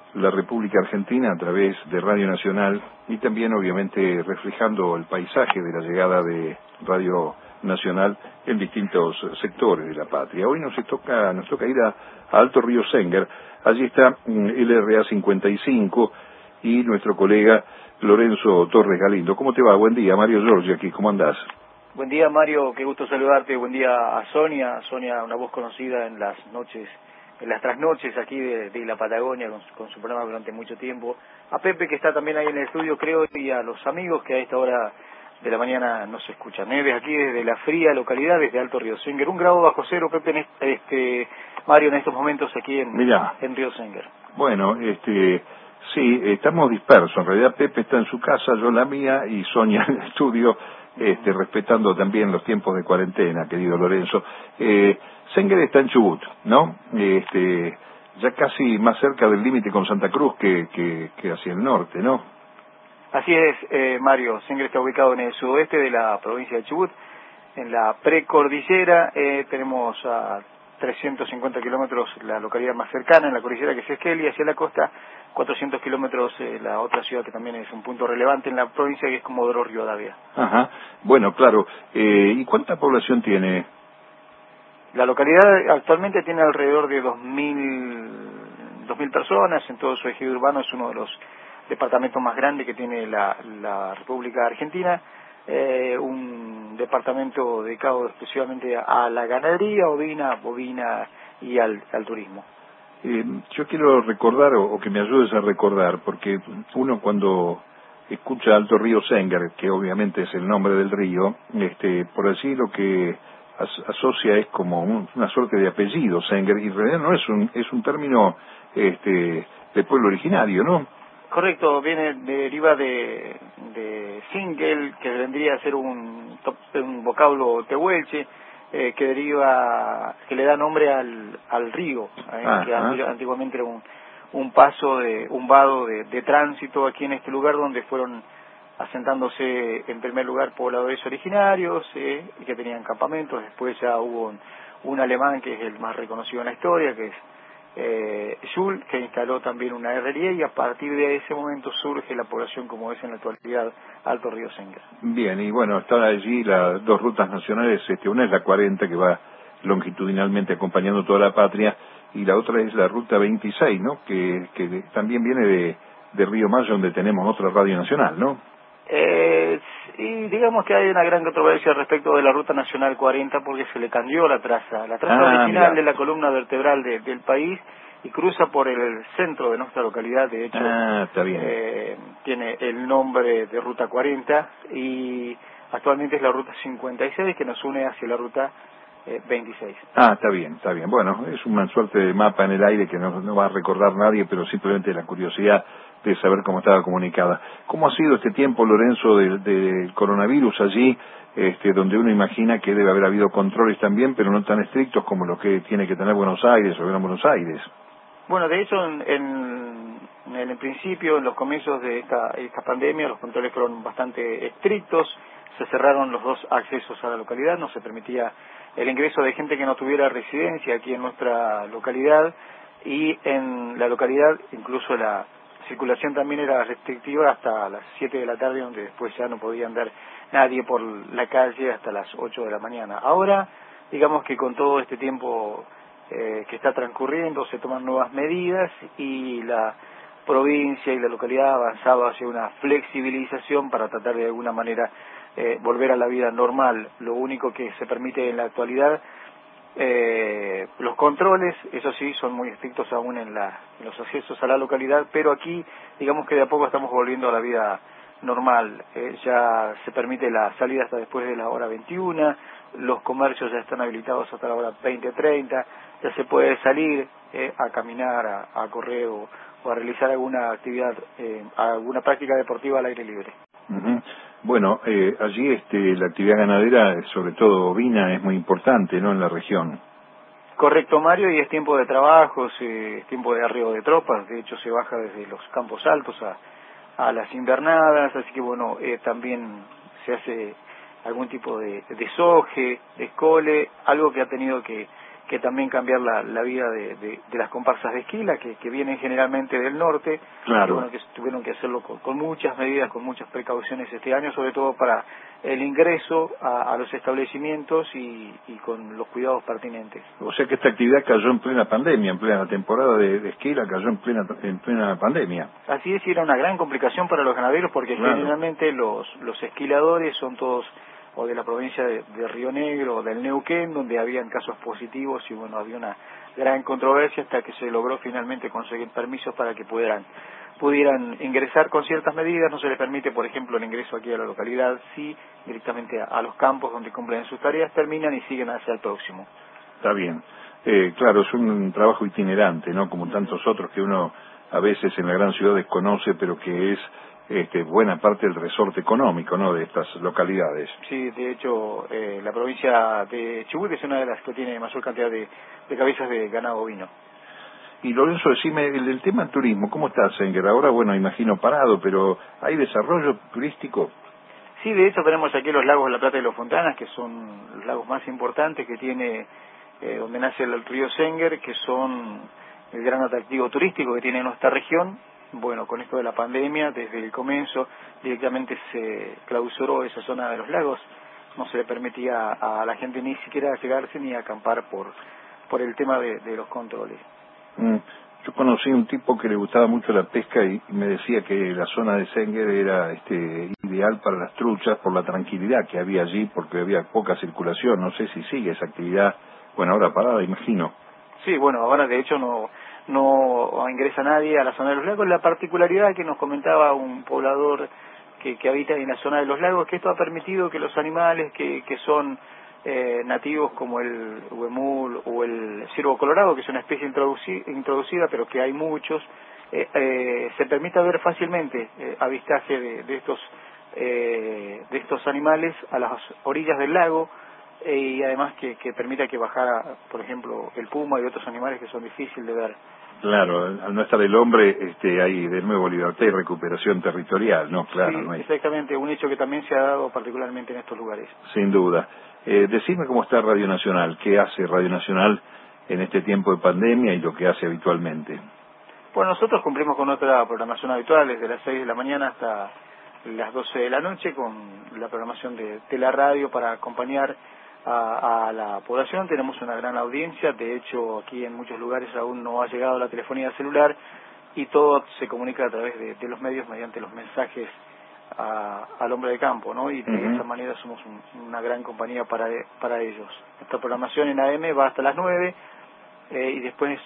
la República Argentina a través de Radio Nacional y también obviamente reflejando el paisaje de la llegada de Radio Nacional en distintos sectores de la patria. Hoy nos toca ir a Alto Río Senger. Allí está LRA 55 y nuestro colega Lorenzo Torres Galindo. ¿Cómo te va? Buen día, Mario Giorgi aquí, ¿cómo andás? Buen día, Mario, qué gusto saludarte. Buen día a Sonia, una voz conocida en las noches, en las trasnoches aquí de la Patagonia con su programa durante mucho tiempo. A Pepe, que está también ahí en el estudio, creo, y a los amigos que a esta hora de la mañana nos escuchan. Desde aquí, desde la fría localidad, desde Alto Río Senger. 1 grado bajo cero, Pepe, Mario, en estos momentos aquí en Río Senger. Bueno, sí, estamos dispersos. En realidad Pepe está en su casa, yo en la mía y Sonia en el estudio, respetando también los tiempos de cuarentena, querido Lorenzo. Senger está en Chubut, ¿no? Ya casi más cerca del límite con Santa Cruz que hacia el norte, ¿no? Así es, Mario. Senger está ubicado en el sudoeste de la provincia de Chubut, en la precordillera. Tenemos a 350 kilómetros la localidad más cercana en la cordillera, que es Esquel, y hacia la costa 400 kilómetros la otra ciudad que también es un punto relevante en la provincia, que es Comodoro Rivadavia. Ajá, bueno, claro. ¿Y cuánta población tiene? La localidad actualmente tiene alrededor de 2.000 personas. En todo su ejido urbano es uno de los departamentos más grandes que tiene la República Argentina. Un departamento dedicado exclusivamente a la ganadería bovina y al turismo. Yo quiero recordar, o que me ayudes a recordar, porque uno cuando escucha Alto Río Senger, que obviamente es el nombre del río, por allí lo que asocia es como una suerte de apellido, Senger, y en realidad no es un término de pueblo originario, ¿no? Correcto, deriva de Singel, que vendría a ser un vocablo tehuelche, que le da nombre al río, que antiguamente era un vado de tránsito aquí en este lugar, donde fueron asentándose en primer lugar pobladores originarios y que tenían campamentos. Después ya hubo un alemán que es el más reconocido en la historia, que es Schul, que instaló también una herrería, y a partir de ese momento surge la población como es en la actualidad Alto Río Senger. Bien, y bueno, están allí las dos rutas nacionales, una es la 40 que va longitudinalmente acompañando toda la patria, y la otra es la ruta 26, ¿no? Que también viene de Río Mayo, donde tenemos otra radio nacional, ¿no? Y digamos que hay una gran controversia respecto de la ruta nacional 40, porque se le cambió la traza original de la columna vertebral del país, y cruza por el centro de nuestra localidad. De hecho, está bien. tiene el nombre de ruta 40, y actualmente es la ruta 56 que nos une hacia la ruta 26. Está bien. Bueno, es una suerte de mapa en el aire que no va a recordar nadie, pero simplemente la curiosidad de saber cómo estaba comunicada. ¿Cómo ha sido este tiempo, Lorenzo, del coronavirus allí, donde uno imagina que debe haber habido controles también, pero no tan estrictos como los que tiene que tener Buenos Aires o Gran Buenos Aires? Bueno, de hecho, en el principio, en los comienzos de esta pandemia, los controles fueron bastante estrictos. Se cerraron los dos accesos a la localidad, no se permitía el ingreso de gente que no tuviera residencia aquí en nuestra localidad, y en la localidad incluso la circulación también era restrictiva hasta las 7 de la tarde, donde después ya no podía andar nadie por la calle hasta las 8 de la mañana. Ahora, digamos que con todo este tiempo que está transcurriendo, se toman nuevas medidas, y la provincia y la localidad ha avanzado hacia una flexibilización para tratar de alguna manera volver a la vida normal. Lo único que se permite en la actualidad, los controles, eso sí, son muy estrictos aún en los accesos a la localidad, pero aquí digamos que de a poco estamos volviendo a la vida normal. Ya se permite la salida hasta después de la hora 21, los comercios ya están habilitados hasta la hora 20:30, ya se puede salir a caminar, a correr o a realizar alguna actividad, alguna práctica deportiva al aire libre. Uh-huh. Bueno, allí la actividad ganadera, sobre todo ovina, es muy importante, ¿no?, en la región. Correcto, Mario, y es tiempo de trabajos, es tiempo de arribo de tropas. De hecho, se baja desde los campos altos a las invernadas, así que bueno, también se hace algún tipo de soje, de escole, algo que ha tenido que también cambiar la vida de las comparsas de esquila, que vienen generalmente del norte. Claro. Y bueno, que tuvieron que hacerlo con muchas medidas, con muchas precauciones este año, sobre todo para el ingreso a los establecimientos y con los cuidados pertinentes. O sea que esta actividad cayó en plena pandemia, en plena temporada de esquila, cayó en plena pandemia. Así es, y era una gran complicación para los ganaderos, porque claro, generalmente los esquiladores son todos o de la provincia de Río Negro o del Neuquén, donde habían casos positivos y bueno, había una gran controversia hasta que se logró finalmente conseguir permisos para que pudieran ingresar con ciertas medidas. No se les permite, por ejemplo, el ingreso aquí a la localidad, sí directamente a los campos donde cumplen sus tareas, terminan y siguen hacia el próximo. Está bien. Claro, es un trabajo itinerante, ¿no? Como tantos otros que uno a veces en la gran ciudad desconoce, pero que es buena parte del resorte económico, ¿no?, de estas localidades. Sí, de hecho, la provincia de Chubut es una de las que tiene mayor cantidad de cabezas de ganado bovino. Y Lorenzo, decime, el tema turismo, ¿cómo está Senguer? Ahora, bueno, imagino parado, pero ¿hay desarrollo turístico? Sí, de hecho tenemos aquí los lagos de La Plata y Los Fontanas, que son los lagos más importantes que tiene, donde nace el río Senguer, que son el gran atractivo turístico que tiene nuestra región. Bueno, con esto de la pandemia, desde el comienzo directamente se clausuró esa zona de los lagos, no se le permitía a la gente ni siquiera llegarse ni acampar por el tema de los controles. Yo conocí un tipo que le gustaba mucho la pesca y me decía que la zona de Senguer era ideal para las truchas por la tranquilidad que había allí, porque había poca circulación. No sé si sigue esa actividad, bueno, ahora parada, imagino. Sí, bueno, ahora de hecho no ingresa nadie a la zona de los lagos. La particularidad que nos comentaba un poblador que habita en la zona de los lagos, que esto ha permitido que los animales que son nativos, como el huemul o el ciervo colorado, que es una especie introducida, pero que hay muchos, se permita ver fácilmente avistaje de estos animales a las orillas del lago, y además que permita que bajara, por ejemplo, el puma y otros animales que son difíciles de ver. Claro, al no estar el hombre, hay de nuevo libertad y recuperación territorial, ¿no? Claro, sí, no hay... exactamente, un hecho que también se ha dado particularmente en estos lugares. Sin duda. Decime cómo está Radio Nacional, qué hace Radio Nacional en este tiempo de pandemia y lo que hace habitualmente. Bueno, nosotros cumplimos con nuestra programación habitual desde las 6 de la mañana hasta las 12 de la noche, con la programación de la radio para acompañar a la población. Tenemos una gran audiencia, de hecho aquí en muchos lugares aún no ha llegado la telefonía celular y todo se comunica a través de los medios mediante los mensajes al hombre de campo, ¿no? Y de esa manera somos una gran compañía para ellos. Nuestra programación en AM va hasta las 9 y después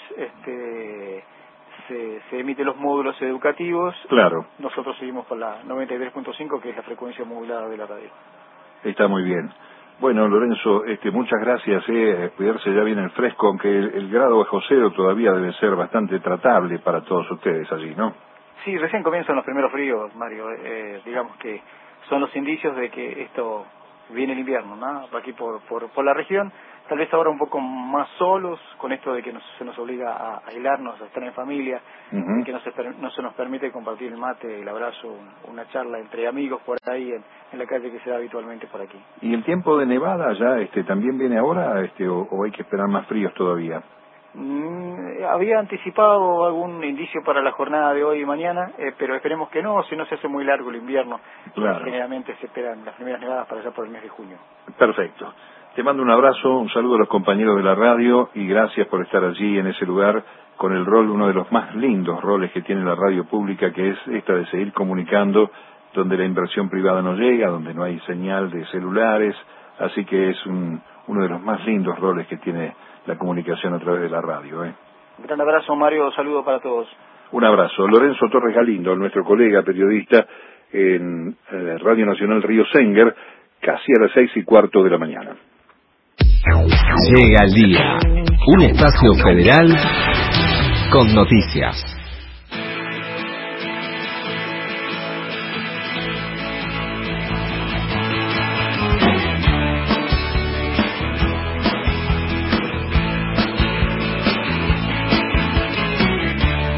se emiten los módulos educativos. Claro. Nosotros seguimos con la 93.5, que es la frecuencia modulada de la radio. Está muy bien. Bueno, Lorenzo, muchas gracias. Cuidarse ya bien el fresco, aunque el grado bajo cero todavía debe ser bastante tratable para todos ustedes allí, ¿no? Sí, recién comienzan los primeros fríos, Mario. Digamos que son los indicios de que esto viene el invierno, ¿no? Aquí por la región, tal vez ahora un poco más solos, con esto de que se nos obliga a aislarnos, a estar en familia, que no se nos permite compartir el mate, el abrazo, una charla entre amigos por ahí en la calle que se da habitualmente por aquí. ¿Y el tiempo de nevada ya también viene ahora o hay que esperar más fríos todavía? Había anticipado algún indicio para la jornada de hoy y mañana, pero esperemos que no, si no se hace muy largo el invierno. Claro. Generalmente se esperan las primeras nevadas para allá por el mes de junio. Perfecto. Te mando un abrazo, un saludo a los compañeros de la radio y gracias por estar allí en ese lugar con el rol, uno de los más lindos roles que tiene la radio pública, que es esta de seguir comunicando donde la inversión privada no llega, donde no hay señal de celulares, así que es uno de los más lindos roles que tiene la comunicación a través de la radio. Un gran abrazo, Mario, saludo para todos. Un abrazo. Lorenzo Torres Galindo, nuestro colega periodista en Radio Nacional Río Senguer, casi a las 6:15 de la mañana. Llega el día, un espacio federal con noticias.